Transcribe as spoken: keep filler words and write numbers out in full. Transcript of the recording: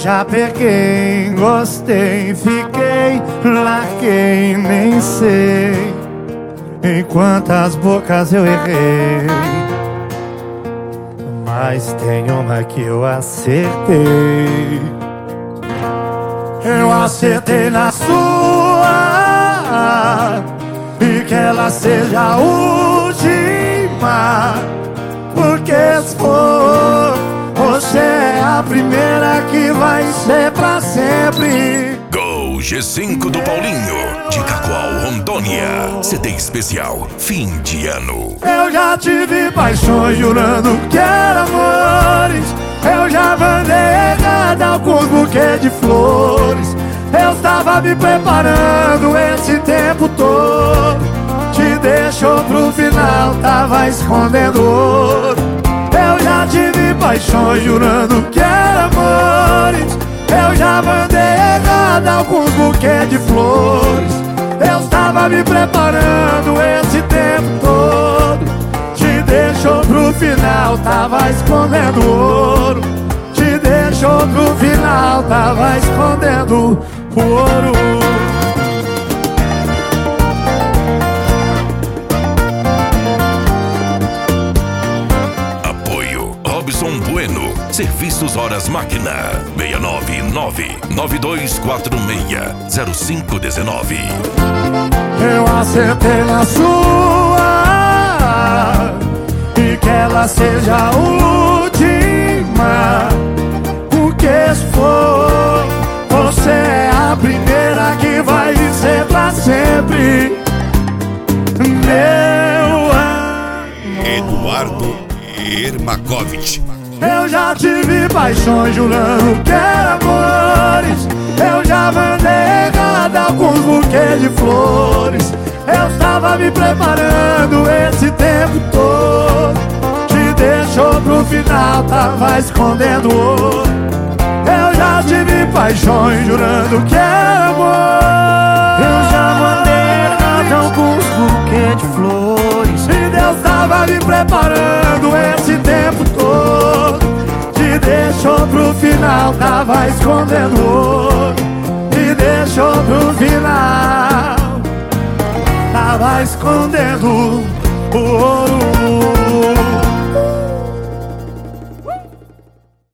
já peguei, gostei, fiquei, larguei, nem sei em quantas bocas eu errei, mas tem uma que eu acertei. Eu acertei na sua, e que ela seja a última, porque se for, você é a primeira que vai ser pra sempre. Gol G cinco do Paulinho, de Cacoal, Rondônia. C D especial, fim de ano. Eu já tive paixões jurando que eram amores. Eu já mandei errada alguns buquês de flores. Eu estava me preparando esse tempo todo. Te deixou pro final, tava escondendo ouro. Eu já tive paixões jurando que eram amores. Eu já mandei errada alguns buquês de flores. Eu estava me preparando esse tempo todo. Te deixou pro final, tava escondendo ouro. Te deixou pro final, tava escondendo o ouro. Robson Bueno, Serviços Horas Máquina, seis nove nove, nove dois quatro seis, zero cinco um nove. Eu acertei na sua, e que ela seja a última, porque se for, você é a primeira que vai ser pra sempre. Meu amor Eduardo Ermakovich. Eu já tive paixões jurando que eram amores. Eu já mandei errada alguns buquês de flores. Eu estava me preparando esse tempo todo. Te deixou pro final, tava escondendo ouro. Eu já tive paixões jurando que era amor. Eu já mandei errada alguns buquês de flores. E Deus tava me preparando esse tempo todo. Te deixou pro final, tava escondendo ouro. Te deixou pro final, tava escondendo o ouro.